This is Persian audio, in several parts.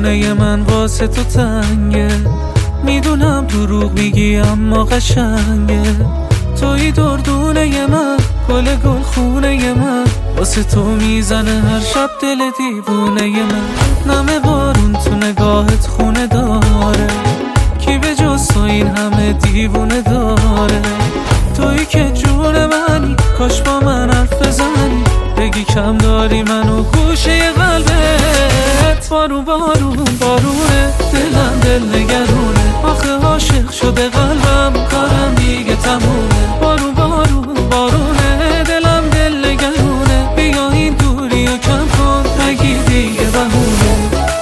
خونه من واسه تو تنگه، میدونم دروغ میگی اما قشنگه. توی دردونه من، گل خونه من، واسه تو میزنه هر شب دل دیوونه من. نم بارون تو نگاهت خونه داره، کی به جز تو این همه دیوونه داره. توی که جون منی، کاش با من حرف بزنی، بگی کم داری منو گوشه قلبت. بارون بارون بارونه، دلم دل نگرونه، آخه عاشق شده قلبم، کارم دیگه تمومه. بارون بارون بارونه، دلم دل نگرونه، بیا این دوری و کم کن، نگی دیگه بهونه.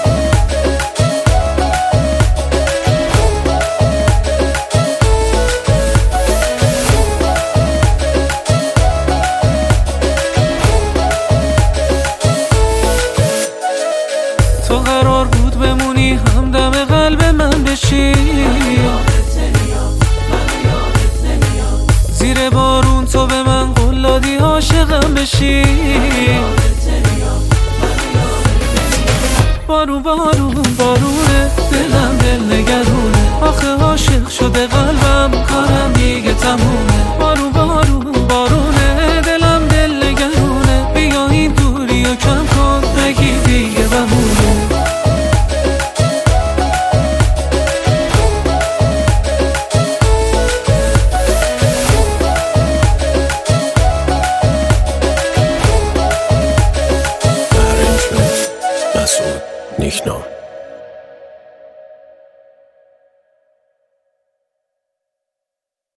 تو قرار بود بمونی همدم قلب من بشی، زیر بارون تو به من قول دادی عاشقم بشی. بارون بارون بارونه، دلم دل نگرونه، آخه عاشق شده قلبم، کارم دیگه تمومه. بارون بارون بارونه، دلم دل نگرونه، بیا این دوری و کم کن، نگی دیگه بمونه. مسعود نیکنام.